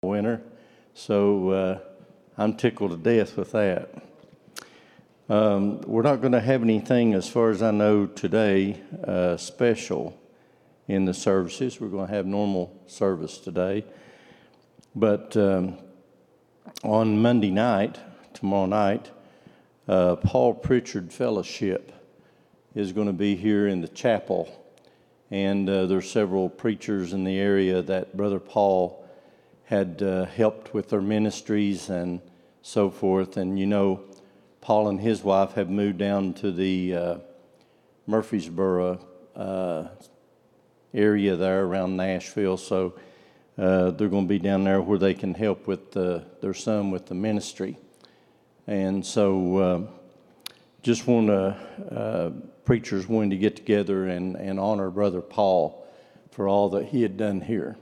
winner, so I'm tickled to death with that. We're not going to have anything, as far as I know today, special in the services. We're going to have normal service today. But on Monday night, tomorrow night, Paul Pritchard Fellowship is going to be here in the chapel. And there's several preachers in the area that Brother Paul had helped with their ministries and so forth. And you know, Paul and his wife have moved down to the Murfreesboro area there around Nashville. So they're going to be down there where they can help with their son with the ministry. And so just want to, preachers wanting to get together and honor Brother Paul for all that he had done here.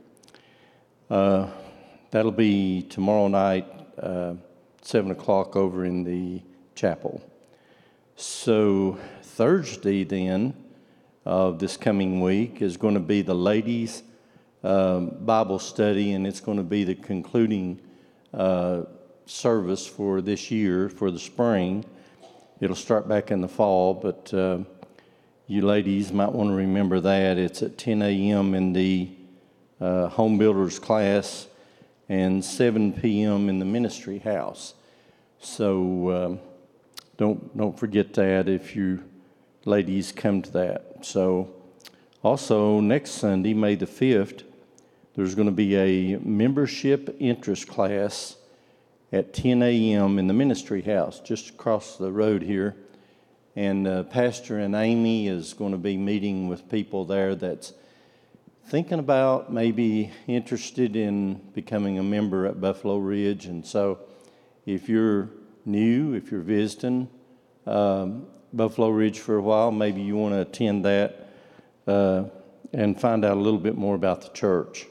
That'll be tomorrow night, 7 o'clock over in the chapel. So Thursday then of this coming week is going to be the ladies' Bible study, and it's going to be the concluding service for this year, for the spring. It'll start back in the fall, but you ladies might want to remember that. It's at 10 a.m. in the home builders class and 7 p.m. in the ministry house. So don't forget that if you ladies come to that. So also next Sunday, May the 5th, there's going to be a membership interest class at 10 a.m. in the ministry house, just across the road here. And Pastor and Amy is going to be meeting with people there that's thinking about maybe interested in becoming a member at Buffalo Ridge. And so if you're new, if you're visiting Buffalo Ridge for a while, maybe you want to attend that and find out a little bit more about the church.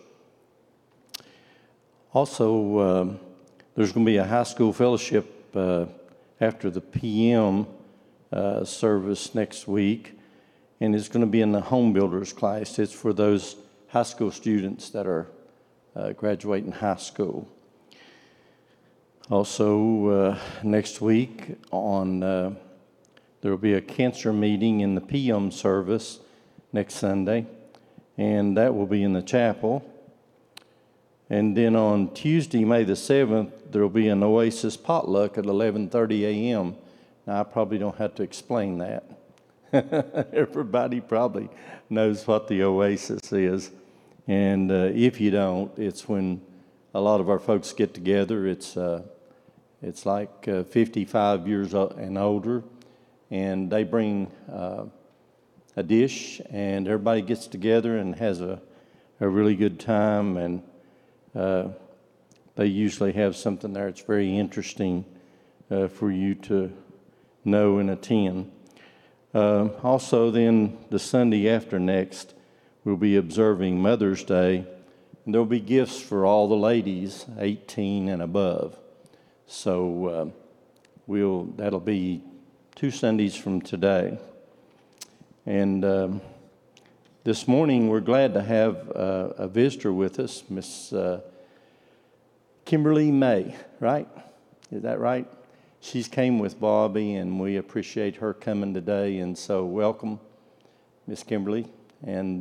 Also, there's going to be a high school fellowship after the PM service next week, and it's going to be in the home builders class. It's for those high school students that are graduating high school. Also, next week there will be a cancer meeting in the PM service next Sunday, and that will be in the chapel. And then on Tuesday, May the 7th, there will be an Oasis potluck at 11:30 a.m. Now, I probably don't have to explain that. Everybody probably knows what the Oasis is. And if you don't, it's when a lot of our folks get together. It's like 55 years and older, and they bring a dish, and everybody gets together and has a really good time. And they usually have something there that's very interesting for you to know and attend. Also, then the Sunday after next, we'll be observing Mother's Day, and there'll be gifts for all the ladies 18 and above. So that'll be 2 Sundays from today. And this morning, we're glad to have a visitor with us, Miss Kimberly May, right? Is that right? She's came with Bobby, and we appreciate her coming today. And so welcome, Miss Kimberly. And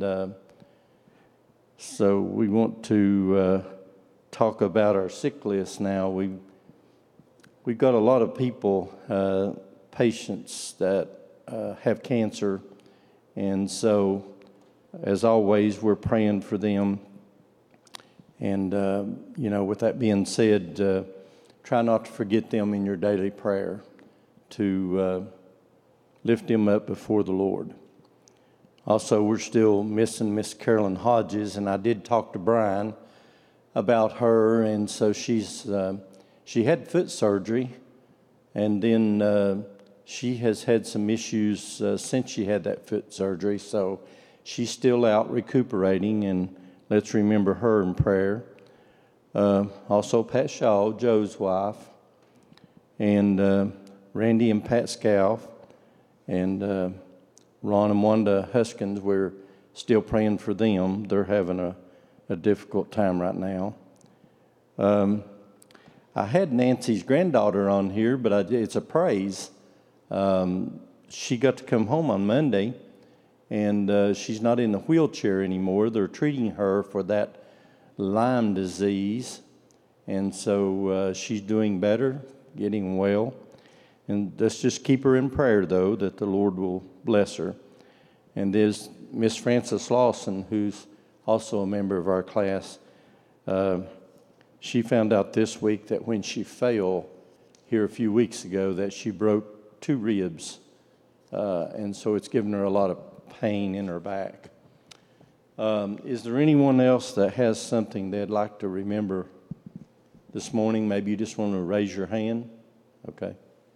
so we want to talk about our sick list now. We've got a lot of people, patients that have cancer. And so, as always, we're praying for them. And, with that being said, try not to forget them in your daily prayer, to lift them up before the Lord. Also, we're still missing Miss Carolyn Hodges, and I did talk to Brian about her, and so she had foot surgery, and then she has had some issues since she had that foot surgery, so she's still out recuperating, and let's remember her in prayer. Also, Pat Shaw, Joe's wife, and Randy and Pat Scalf, and Ron and Wanda Huskins, we're still praying for them. They're having a difficult time right now. I had Nancy's granddaughter on here, but it's a praise. She got to come home on Monday, and she's not in the wheelchair anymore. They're treating her for that Lyme disease, and so she's doing better, getting well. And let's just keep her in prayer, though, that the Lord will bless her. And there's Miss Frances Lawson, who's also a member of our class. She found out this week that when she fell here a few weeks ago that she broke 2 ribs. And so it's given her a lot of pain in her back. Is there anyone else that has something they'd like to remember this morning? Maybe you just want to raise your hand. Okay.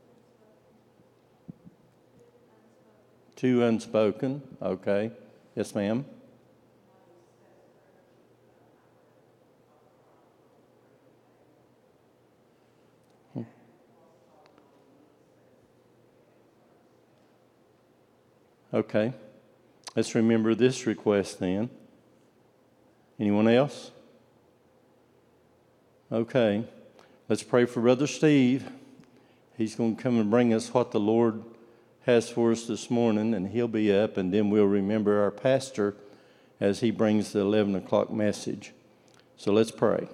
2 unspoken. Okay. Yes, ma'am. Okay. Let's remember this request then. Anyone else? Okay. Let's pray for Brother Steve. He's going to come and bring us what the Lord has for us this morning, and he'll be up, and then we'll remember our pastor as he brings the 11 o'clock message. So let's pray.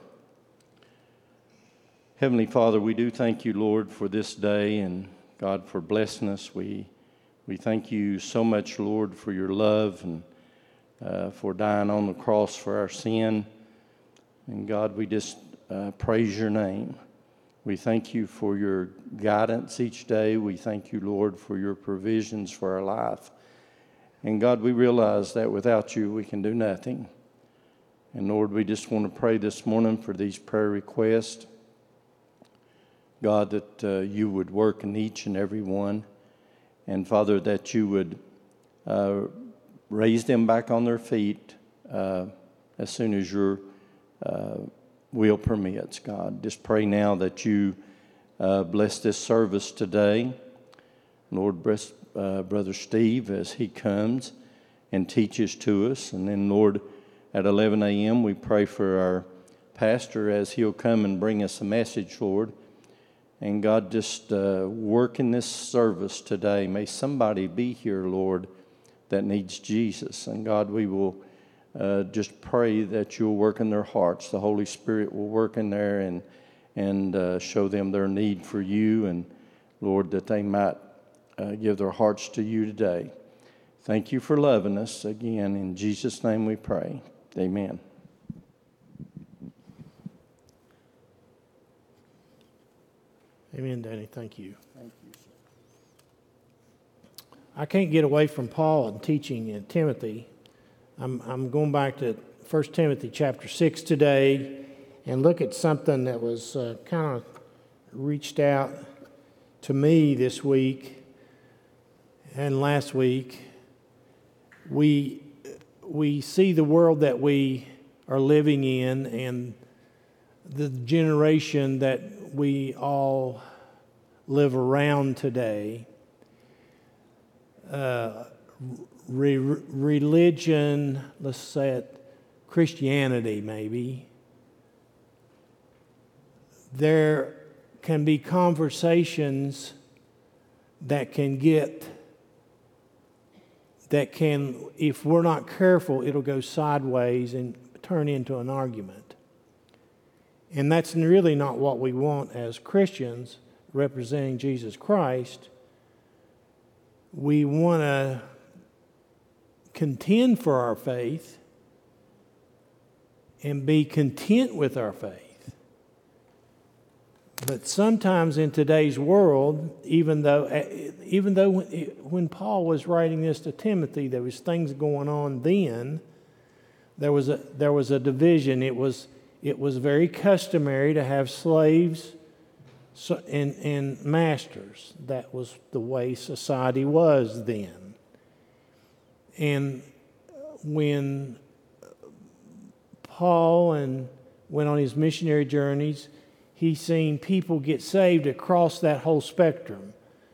Heavenly Father, we do thank you, Lord, for this day, and God, for blessing us. We thank you so much, Lord, for your love and for dying on the cross for our sin. And God, we just praise your name. We thank you for your guidance each day. We thank you, Lord, for your provisions for our life. And God, we realize that without you, we can do nothing. And Lord, we just want to pray this morning for these prayer requests. God, that you would work in each and every one. And Father, that you would raise them back on their feet as soon as your will permits, God. Just pray now that you bless this service today. Lord, bless Brother Steve as he comes and teaches to us. And then, Lord, at 11 a.m., we pray for our pastor as he'll come and bring us a message, Lord. And God, just work in this service today. May somebody be here, Lord, that needs Jesus. And God, we will just pray that you'll work in their hearts. The Holy Spirit will work in there and show them their need for you. And Lord, that they might give their hearts to you today. Thank you for loving us. Again, in Jesus' name we pray. Amen. Amen, Danny. Thank you. Thank you, sir. I can't get away from Paul and teaching in Timothy. I'm going back to 1 Timothy chapter 6 today and look at something that was kind of reached out to me this week and last week. We see the world that we are living in and the generation that we all live around today. Religion, let's say it, Christianity maybe. There can be conversations that can, if we're not careful, it'll go sideways and turn into an argument. And that's really not what we want as Christians representing Jesus Christ. We want to contend for our faith and be content with our faith. But sometimes in today's world, even though when Paul was writing this to Timothy, there was things going on then. There was a division. It was very customary to have slaves and masters. That was the way society was then. And when Paul went on his missionary journeys, he seen people get saved across that whole spectrum.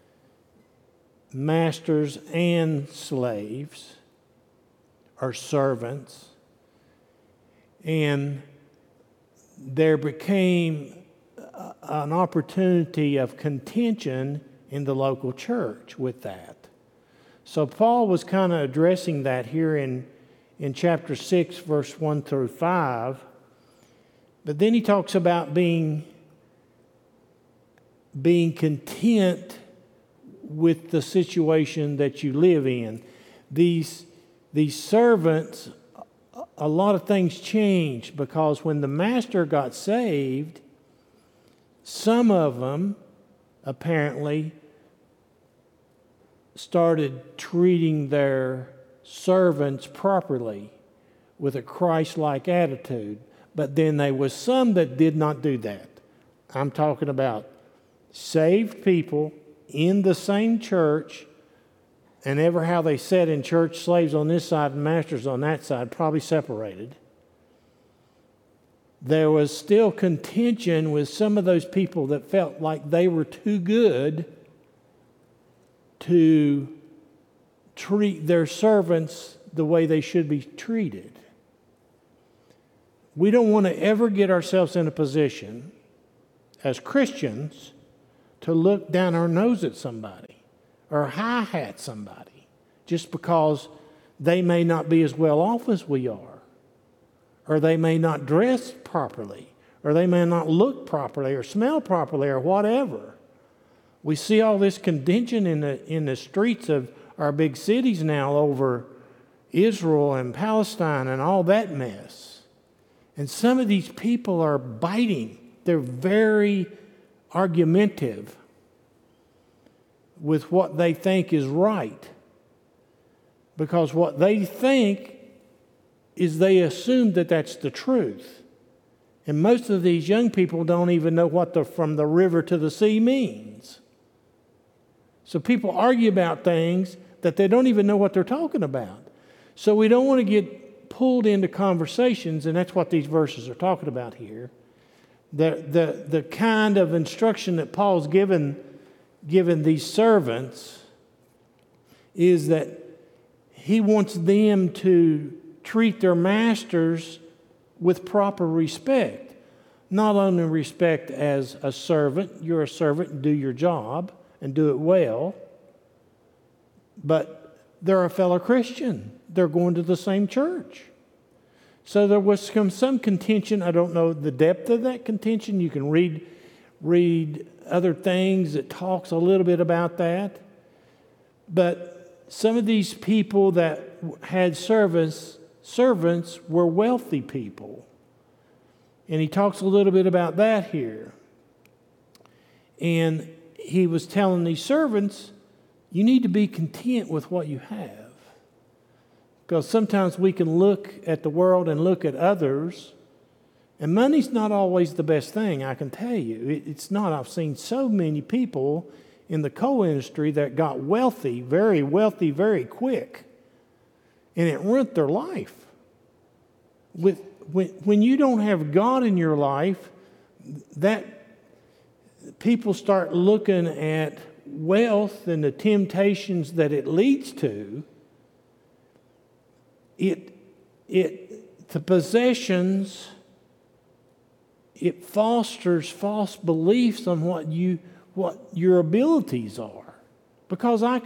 Masters and slaves, or servants. And there became an opportunity of contention in the local church with that. So Paul was kind of addressing that here in chapter 6, verse 1 through 5. But then he talks about being content with the situation that you live in. These servants, a lot of things changed, because when the master got saved, some of them apparently started treating their servants properly with a Christ-like attitude. But then there was some that did not do that. I'm talking about saved people in the same church, and ever how they sat in church, slaves on this side and masters on that side, probably separated. There was still contention with some of those people that felt like they were too good to treat their servants the way they should be treated. We don't want to ever get ourselves in a position as Christians to look down our nose at somebody or high-hat somebody just because they may not be as well off as we are, or they may not dress properly, or they may not look properly or smell properly or whatever. We see all this contention in the streets of our big cities now over Israel and Palestine and all that mess. And some of these people are biting. They're very argumentative with what they think is right. Because what they think is they assume that that's the truth. And most of these young people don't even know what the from the river to the sea means. So people argue about things that they don't even know what they're talking about. So we don't want to get pulled into conversations, and that's what these verses are talking about here. The kind of instruction that Paul's given these servants is that he wants them to treat their masters with proper respect. Not only respect as a servant, you're a servant and do your job and do it well, but they're a fellow Christian. They're going to the same church. So there was some contention. I don't know the depth of that contention. You can read other things that talks a little bit about that. But some of these people that had servants were wealthy people. And he talks a little bit about that here. And he was telling these servants, you need to be content with what you have. Because sometimes we can look at the world and look at others, and money's not always the best thing, I can tell you. It's not. I've seen so many people in the coal industry that got wealthy, very quick, and it ruined their life. When you don't have God in your life, that people start looking at wealth and the temptations that it leads to. The possessions, it fosters false beliefs on what your abilities are. Because I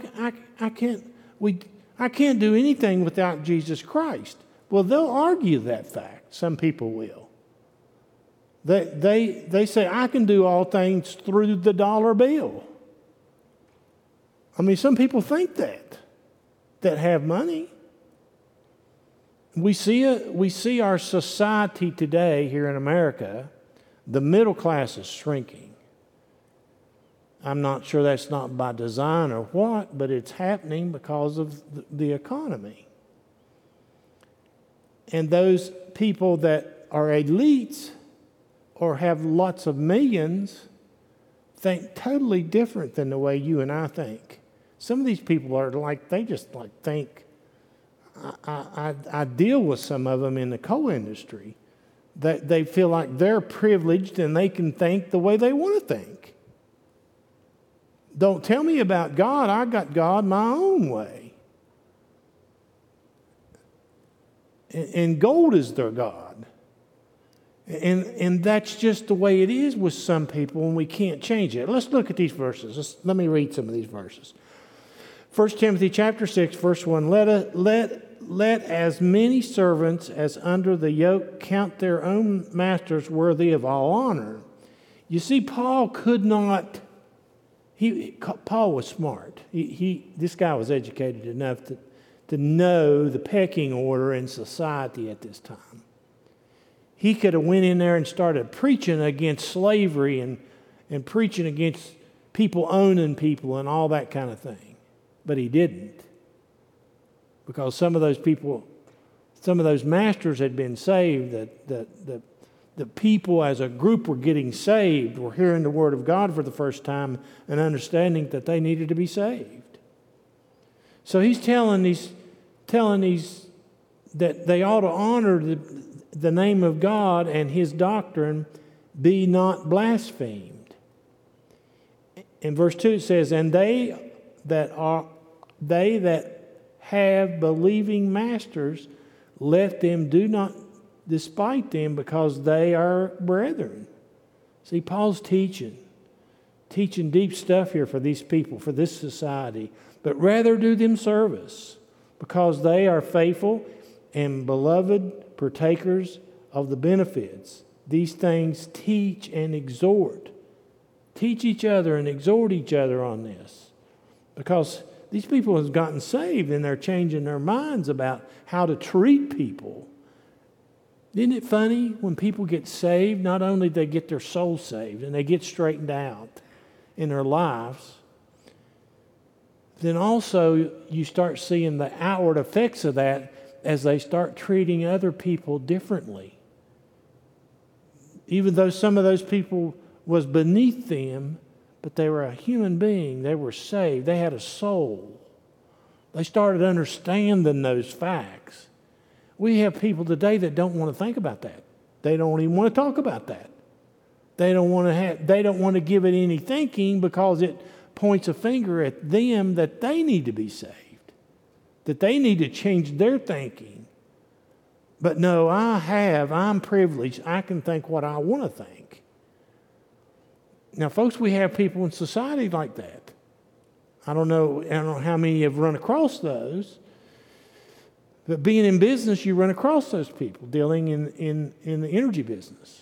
can't do anything without Jesus Christ. Well, they'll argue that fact. Some people will. They say, I can do all things through the dollar bill. I mean, some people think that have money. We see our society today here in America, the middle class is shrinking. I'm not sure that's not by design or what, but it's happening because of the economy. And those people that are elites or have lots of millions think totally different than the way you and I think. Some of these people are they just think. I deal with some of them in the coal industry. They feel like they're privileged and they can think the way they want to think. Don't tell me about God. I got God my own way. And gold is their God. And that's just the way it is with some people, and we can't change it. Let's look at these verses. Let me read some of these verses. 1 Timothy chapter 6, verse 1, let as many servants as under the yoke count their own masters worthy of all honor. You see, Paul could not, Paul was smart. This guy was educated enough to know the pecking order in society at this time. He could have went in there and started preaching against slavery and preaching against people owning people and all that kind of thing. But he didn't. Because some of those people, some of those masters had been saved, the people as a group were getting saved, were hearing the Word of God for the first time and understanding that they needed to be saved. So he's telling these that they ought to honor the name of God and His doctrine, be not blasphemed. In verse 2 it says, and they that have believing masters, let them do not despite them, because they are brethren. See, Paul's teaching deep stuff here for these people, for this society, but rather do them service, because they are faithful and beloved partakers of the benefits. These things teach and exhort. Teach each other and exhort each other on this, because these people have gotten saved and they're changing their minds about how to treat people. Isn't it funny when people get saved, not only do they get their soul saved and they get straightened out in their lives, then also you start seeing the outward effects of that as they start treating other people differently. Even though some of those people was beneath them, but they were a human being. They were saved. They had a soul. They started understanding those facts. We have people today that don't want to think about that. They don't even want to talk about that. They don't want to give it any thinking, because it points a finger at them that they need to be saved, that they need to change their thinking. But no, I'm privileged. I can think what I want to think. Now, folks, we have people in society like that. I don't know how many have run across those. But being in business, you run across those people dealing in the energy business.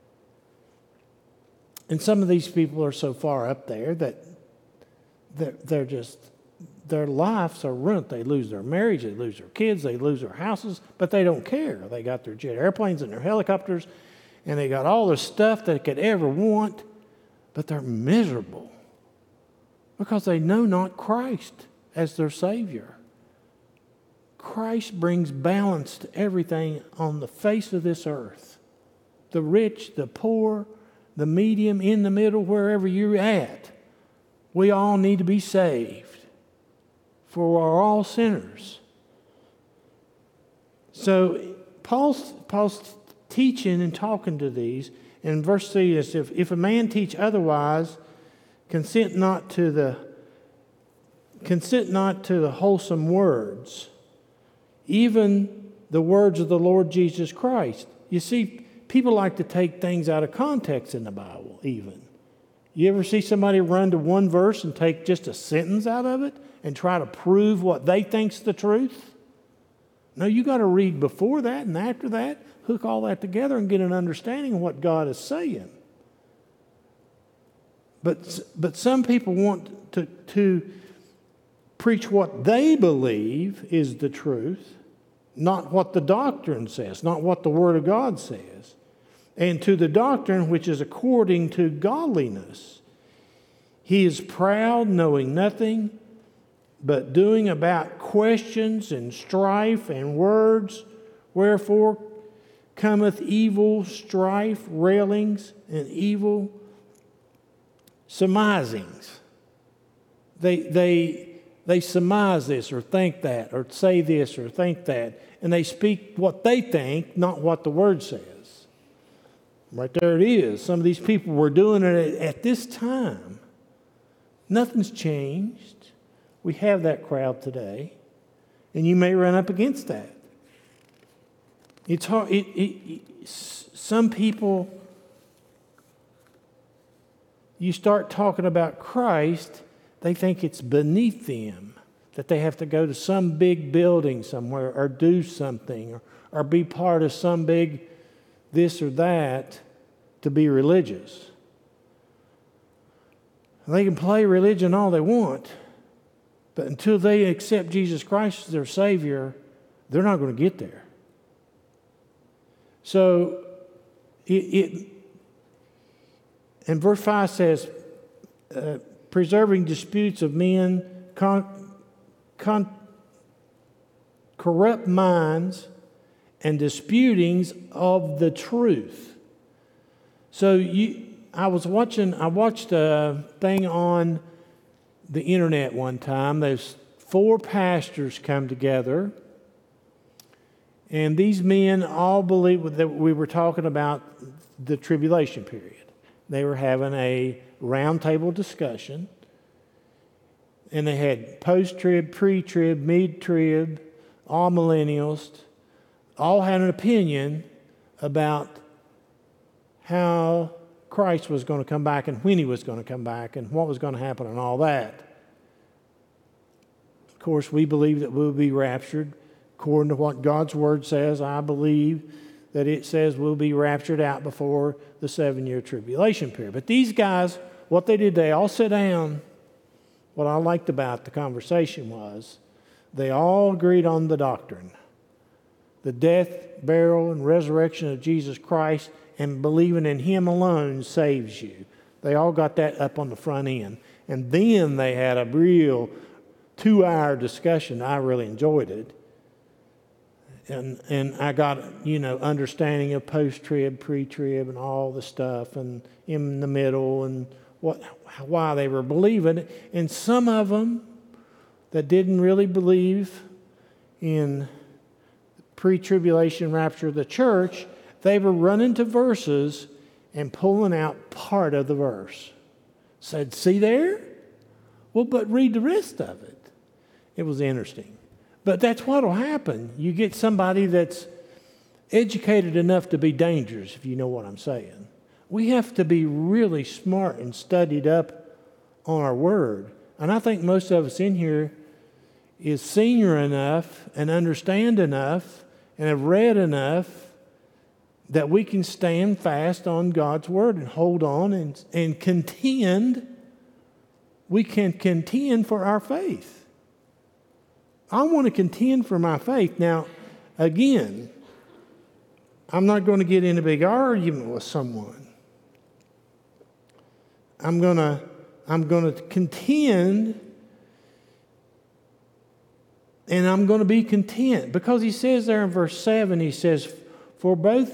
And some of these people are so far up there that they're just, their lives are ruined. They lose their marriage, they lose their kids, they lose their houses, but they don't care. They got their jet airplanes and their helicopters, and they got all the stuff they could ever want, but they're miserable because they know not Christ as their Savior. Christ brings balance to everything on the face of this earth. The rich, the poor, the medium, in the middle, wherever you're at. We all need to be saved, for we're all sinners. So Paul's teaching and talking to these. In verse 3 is, if a man teach otherwise, consent not to the wholesome words, even the words of the Lord Jesus Christ. You see, people like to take things out of context in the Bible, even. You ever see somebody run to one verse and take just a sentence out of it and try to prove what they think's the truth? No, you got to read before that and after that, hook all that together and get an understanding of what God is saying. But some people want to preach what they believe is the truth, not what the doctrine says, not what the Word of God says. And to the doctrine which is according to godliness. He is proud, knowing nothing, but doing about questions and strife and words, wherefore cometh evil, strife, railings, and evil surmisings. They surmise this or think that or say this or think that, and they speak what they think, not what the Word says. Right there it is. Some of these people were doing it at this time. Nothing's changed. We have that crowd today, and you may run up against that. It's hard. Some people, you start talking about Christ, they think it's beneath them, that they have to go to some big building somewhere or do something or be part of some big this or that to be religious. They can play religion all they want, but until they accept Jesus Christ as their Savior, they're not going to get there. So, and verse 5 says, preserving disputes of men, corrupt minds, and disputings of the truth. So I watched a thing on the internet one time. There's 4 pastors come together, and these men all believed that we were talking about the tribulation period. They were having a roundtable discussion, and they had post-trib, pre-trib, mid-trib, all millennials, all had an opinion about how Christ was going to come back and when he was going to come back and what was going to happen and all that. Of course, we believe that we'll be raptured. According to what God's Word says, I believe that it says we'll be raptured out before the 7-year tribulation period. But these guys, what they did, they all sat down. What I liked about the conversation was they all agreed on the doctrine. The death, burial, and resurrection of Jesus Christ, and believing in Him alone saves you. They all got that up on the front end. And then they had a real 2-hour discussion. I really enjoyed it. And I got, understanding of post-trib, pre-trib, and all the stuff, and in the middle, and why they were believing. And some of them that didn't really believe in pre-tribulation rapture of the church, they were running to verses and pulling out part of the verse. Said, see there? Well, but read the rest of it. It was interesting. But that's what will happen. You get somebody that's educated enough to be dangerous, if you know what I'm saying. We have to be really smart and studied up on our word. And I think most of us in here is senior enough and understand enough and have read enough that we can stand fast on God's word and hold on and contend. We can contend for our faith. I want to contend for my faith. Now, again, I'm not going to get in a big argument with someone. I'm going to contend, and I'm going to be content. Because he says there in verse 7, he says, for both,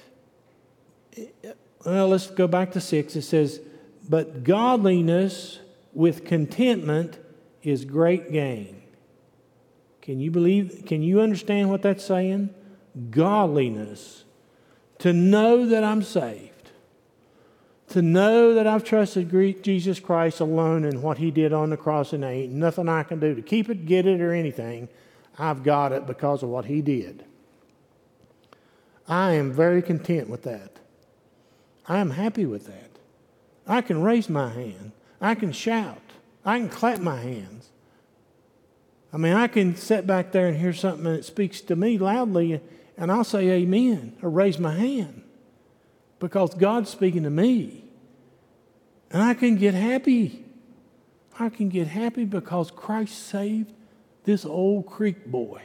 well, let's go back to 6. It says, but godliness with contentment is great gain. Can you understand what that's saying? Godliness. To know that I'm saved. To know that I've trusted Jesus Christ alone and what He did on the cross, and there ain't nothing I can do to keep it, get it, or anything. I've got it because of what He did. I am very content with that. I am happy with that. I can raise my hand. I can shout. I can clap my hands. I mean, I can sit back there and hear something that speaks to me loudly, and I'll say amen or raise my hand because God's speaking to me. And I can get happy. I can get happy because Christ saved this old creek boy.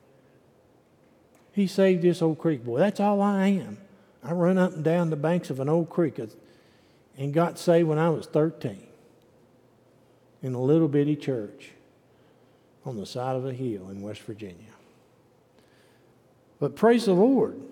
He saved this old creek boy. That's all I am. I run up and down the banks of an old creek and got saved when I was 13 in a little bitty church on the side of a hill in West Virginia. But praise the Lord.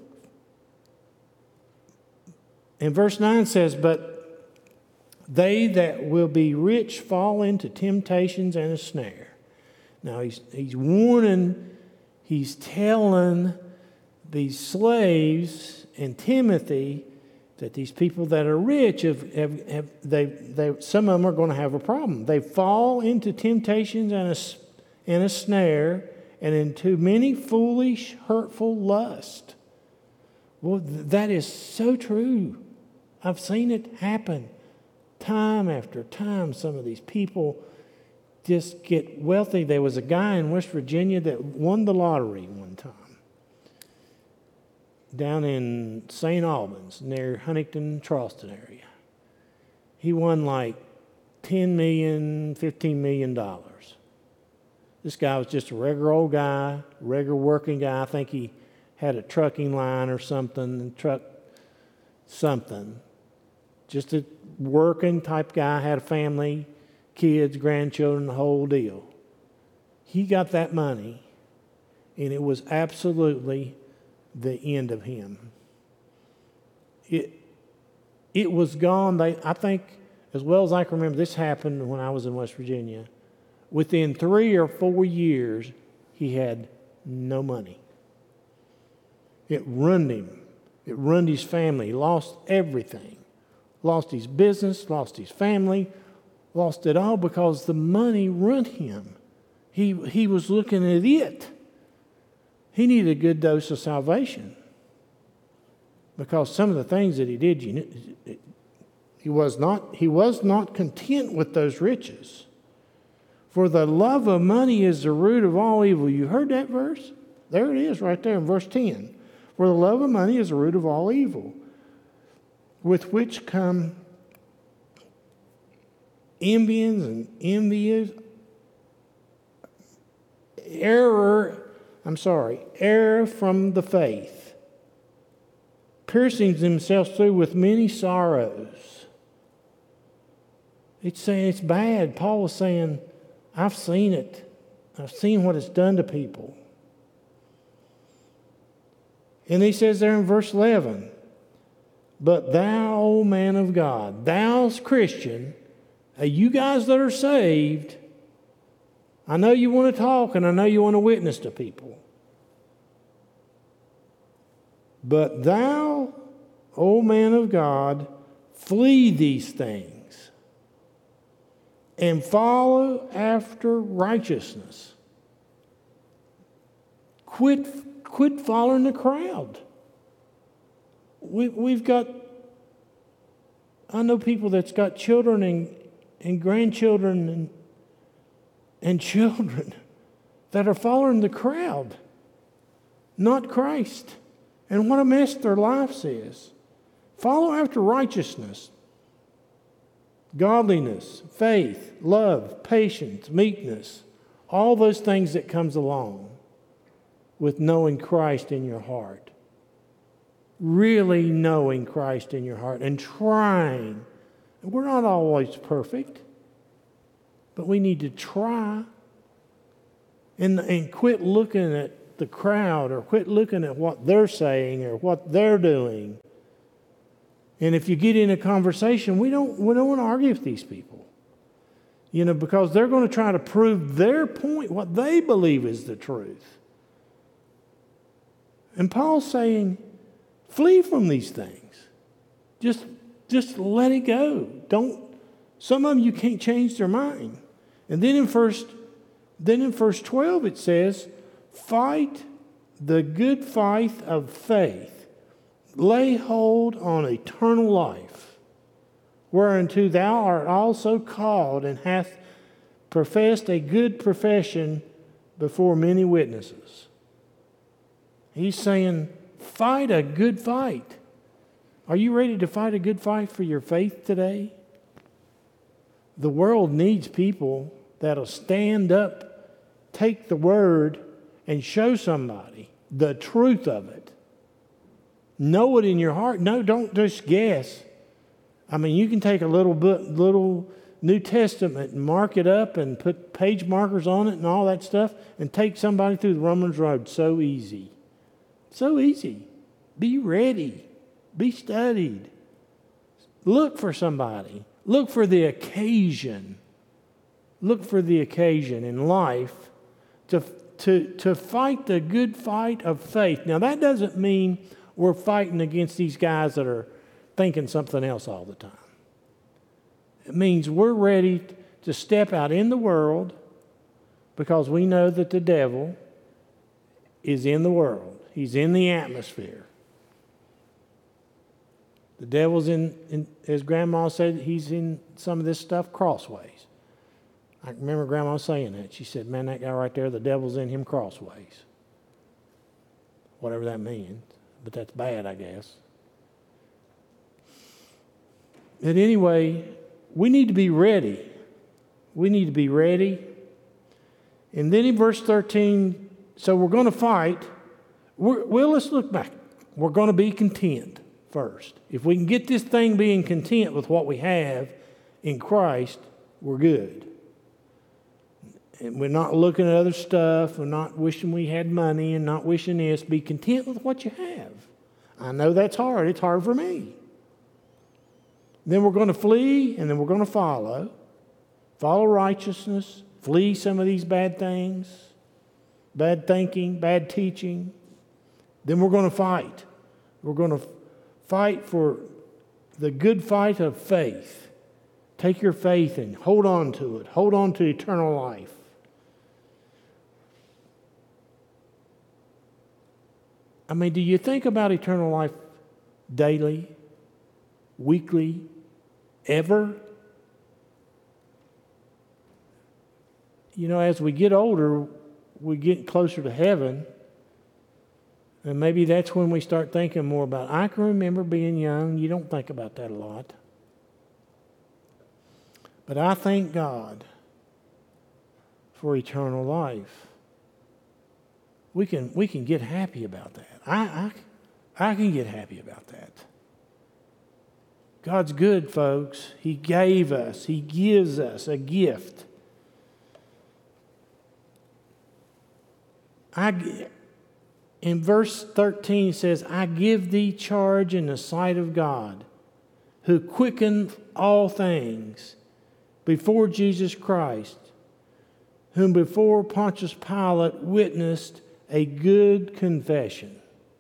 And verse 9 says, but they that will be rich fall into temptations and a snare. Now he's warning, he's telling these slaves and Timothy that these people that are rich, some of them are going to have a problem. They fall into temptations and a snare, and into many foolish, hurtful lusts. Well, that is so true. I've seen it happen time after time. Some of these people just get wealthy. There was a guy in West Virginia that won the lottery one time down in St. Albans near Huntington, Charleston area. He won like $10 million, $15 million. This guy was just a regular old guy, regular working guy. I think he had a trucking line or something, Just a working type guy, had a family, kids, grandchildren, the whole deal. He got that money, and it was absolutely the end of him. It was gone. I think, as well as I can remember, this happened when I was in West Virginia. Within 3 or 4 years, he had no money. It ruined him. It ruined his family. He lost everything. Lost his business, lost his family, lost it all because the money ruined him. He was looking at it. He needed a good dose of salvation because some of the things that he did, he was not content with those riches. For the love of money is the root of all evil. You heard that verse? There it is right there in verse 10. For the love of money is the root of all evil, with which come envyings and envious, error from the faith, piercing themselves through with many sorrows. It's saying it's bad. Paul was saying, I've seen it. I've seen what it's done to people. And he says there in verse 11, but thou, O man of God, thou's Christian, you guys that are saved, I know you want to talk and I know you want to witness to people. But thou, O man of God, flee these things and follow after righteousness. Quit following the crowd. I know people that's got children and grandchildren and children that are following the crowd, not Christ. And what a mess their lives is. Follow after righteousness, godliness, faith, love, patience, meekness, all those things that comes along with knowing Christ in your heart. Really knowing Christ in your heart and trying. We're not always perfect, but we need to try and quit looking at the crowd or quit looking at what they're saying or what they're doing. And if you get in a conversation, we don't want to argue with these people. Because they're going to try to prove their point, what they believe is the truth. And Paul's saying, flee from these things. Just let it go. Some of them you can't change their mind. And then in verse 12 it says, fight the good fight of faith. Lay hold on eternal life, whereunto thou art also called and hath professed a good profession before many witnesses. He's saying, fight a good fight. Are you ready to fight a good fight for your faith today? The world needs people that'll stand up, take the word, and show somebody the truth of it. Know it in your heart. No, don't just guess. You can take a little New Testament and mark it up and put page markers on it and all that stuff and take somebody through the Romans road. So easy. So easy. Be ready. Be studied. Look for somebody. Look for the occasion. Look for the occasion in life to fight the good fight of faith. Now, that doesn't mean we're fighting against these guys that are thinking something else all the time. It means we're ready to step out in the world because we know that the devil is in the world. He's in the atmosphere. The devil's as Grandma said, he's in some of this stuff crossways. I remember Grandma saying that. She said, man, that guy right there, the devil's in him crossways. Whatever that means. But that's bad, I guess. But anyway, we need to be ready. We need to be ready. And then in verse 13, so we're going to fight. Well, let's look back. We're going to be content first. If we can get this thing being content with what we have in Christ, we're good. And we're not looking at other stuff. We're not wishing we had money and not wishing this. Be content with what you have. I know that's hard. It's hard for me. Then we're going to flee, and then we're going to follow. Follow righteousness. Flee some of these bad things. Bad thinking, bad teaching. Then we're going to fight. We're going to fight for the good fight of faith. Take your faith and hold on to it. Hold on to eternal life. I mean, do you think about eternal life daily, weekly, ever? You know, as we get older, we get closer to heaven. And maybe that's when we start thinking more about it. I can remember being young. You don't think about that a lot. But I thank God for eternal life. We can get happy about that. I can get happy about that. God's good, folks. He gave us, He gives us a gift. In verse 13 it says, I give thee charge in the sight of God, who quickened all things before Jesus Christ, whom before Pontius Pilate witnessed a good confession.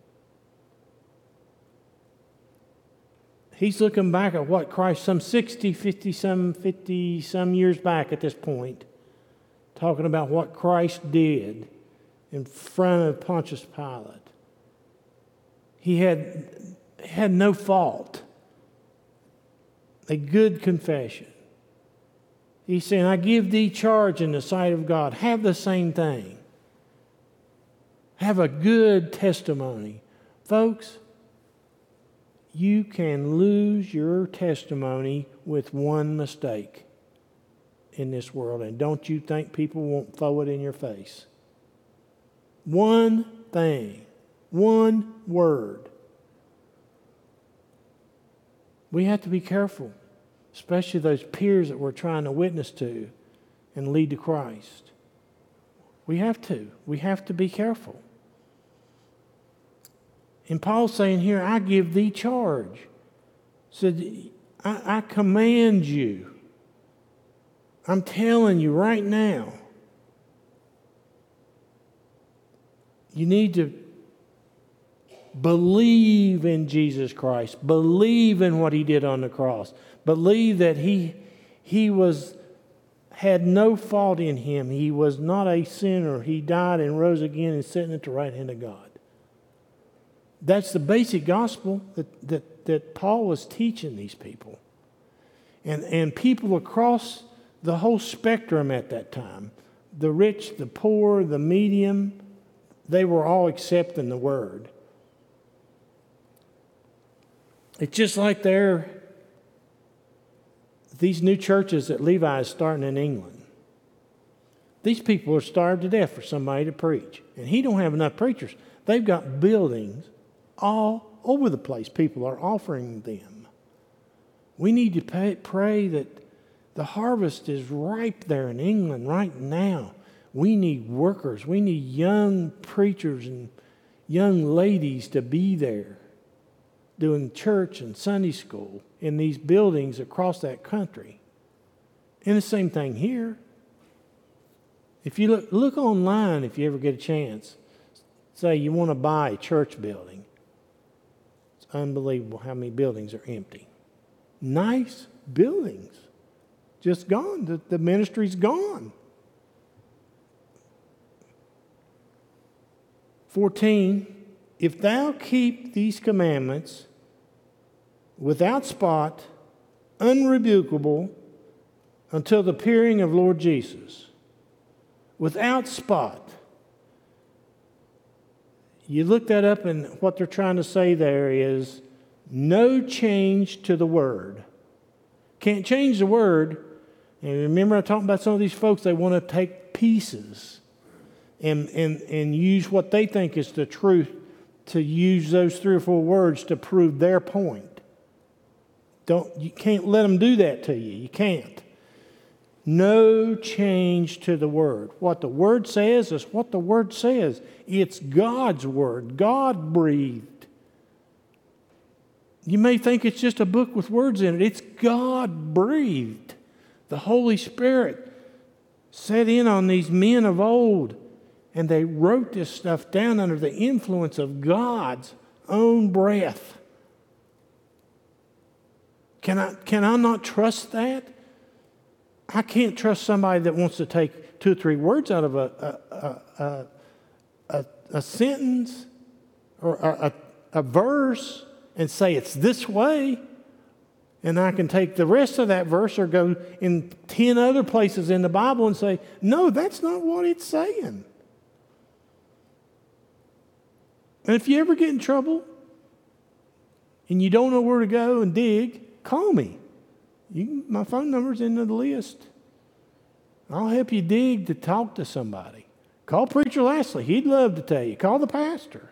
He's looking back at what Christ, some 50 some years back at this point, talking about what Christ did in front of Pontius Pilate. He had no fault. A good confession. He's saying, I give thee charge in the sight of God. Have the same thing. Have a good testimony. Folks, you can lose your testimony with one mistake in this world. And don't you think people won't throw it in your face? One thing. One word. We have to be careful, especially those peers that we're trying to witness to and lead to Christ. We have to. We have to be careful. And Paul's saying here, I give thee charge. Said, I command you. I'm telling you right now. You need to believe in Jesus Christ. Believe in what He did on the cross. Believe that He had no fault in Him. He was not a sinner. He died and rose again and sitting at the right hand of God. That's the basic gospel that Paul was teaching these people. And people across the whole spectrum at that time, the rich, the poor, the medium, they were all accepting the word. It's just like these new churches that Levi is starting in England. These people are starved to death for somebody to preach. And he don't have enough preachers. They've got buildings all over the place. People are offering them. We need to pray that the harvest is ripe there in England right now. We need workers. We need young preachers and young ladies to be there doing church and Sunday school in these buildings across that country. And the same thing here. If you look online, if you ever get a chance, say you want to buy a church building. It's unbelievable how many buildings are empty. Nice buildings. Just gone. The ministry's gone. 14, if thou keep these commandments, without spot, unrebukable, until the appearing of Lord Jesus. Without spot. You look that up, and what they're trying to say there is no change to the Word. Can't change the Word. And remember I talked about some of these folks, they want to take pieces and use what they think is the truth to use those 3 or 4 words to prove their point. You can't let them do that to you. You can't. No change to the Word. What the Word says is what the Word says. It's God's Word. God breathed. You may think it's just a book with words in it. It's God breathed. The Holy Spirit set in on these men of old, and they wrote this stuff down under the influence of God's own breath. Can I not trust that? I can't trust somebody that wants to take 2 or 3 words out of a sentence or a verse and say it's this way, and I can take the rest of that verse or go in 10 other places in the Bible and say, no, that's not what it's saying. And if you ever get in trouble and you don't know where to go and dig, call me. My phone number's in the list. I'll help you dig to talk to somebody. Call Preacher Lastly. He'd love to tell you. Call the pastor.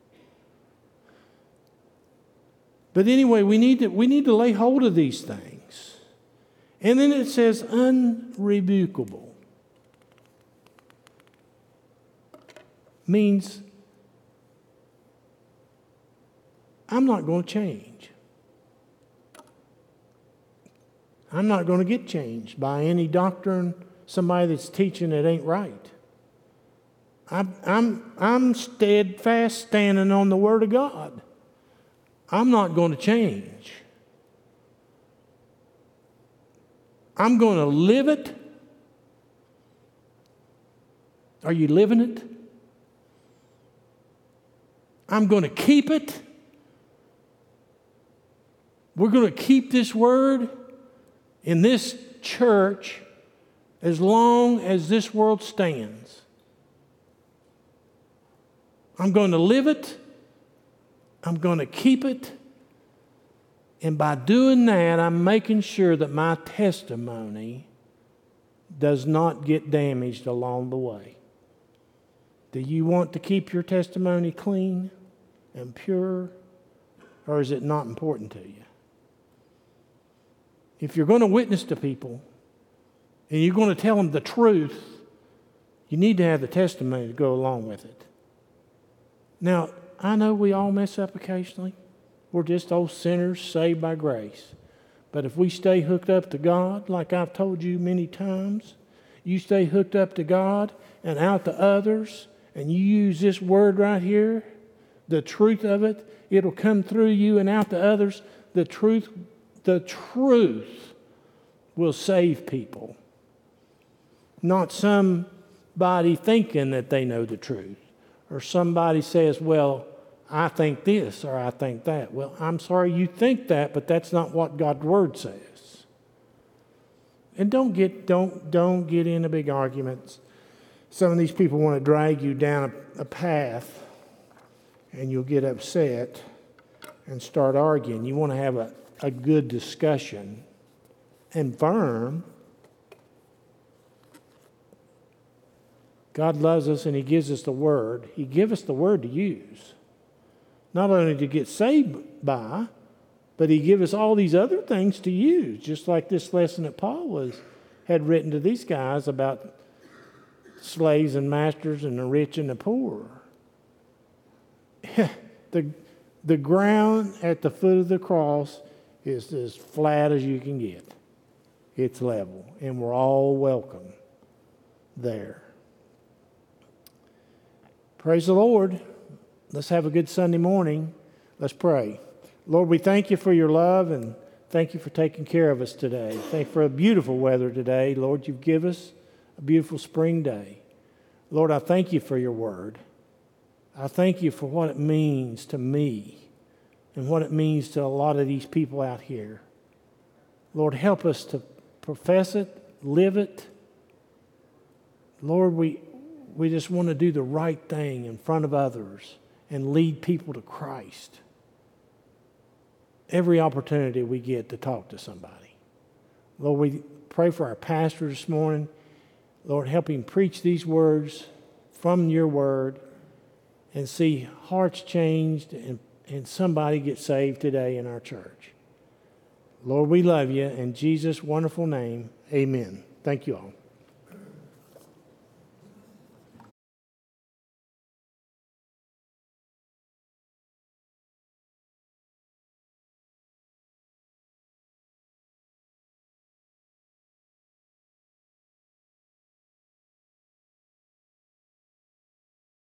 But anyway, we need to lay hold of these things. And then it says unrebukable. Means I'm not going to change. I'm not going to get changed by any doctrine, somebody that's teaching it ain't right. I'm steadfast standing on the Word of God. I'm not going to change. I'm going to live it. Are you living it? I'm going to keep it. We're going to keep this Word in this church as long as this world stands. I'm going to live it. I'm going to keep it. And by doing that, I'm making sure that my testimony does not get damaged along the way. Do you want to keep your testimony clean and pure, or is it not important to you? If you're going to witness to people and you're going to tell them the truth, you need to have the testimony to go along with it. Now, I know we all mess up occasionally. We're just old sinners saved by grace. But if we stay hooked up to God, like I've told you many times, you stay hooked up to God and out to others, and you use this word right here, the truth of it, it'll come through you and out to others. The truth will save people. Not somebody thinking that they know the truth. Or somebody says, well, I think this or I think that. Well, I'm sorry you think that, but that's not what God's Word says. And don't get into big arguments. Some of these people want to drag you down a path, and you'll get upset and start arguing. You want to have a good discussion and firm. God loves us and He gives us the Word. He gives us the Word to use. Not only to get saved by, but He gives us all these other things to use. Just like this lesson that Paul had written to these guys about slaves and masters and the rich and the poor. The ground at the foot of the cross is as flat as you can get. It's level, and we're all welcome there. Praise the Lord. Let's have a good Sunday morning. Let's pray. Lord, we thank you for your love and thank you for taking care of us today. Thank you for a beautiful weather today. Lord, you've given us a beautiful spring day. Lord, I thank you for your word. I thank you for what it means to me and what it means to a lot of these people out here. Lord, help us to profess it, live it. Lord, we just want to do the right thing in front of others and lead people to Christ. Every opportunity we get to talk to somebody. Lord, we pray for our pastor this morning. Lord, help him preach these words from your word and see hearts changed and somebody get saved today in our church. Lord, we love you. In Jesus' wonderful name, amen. Thank you all.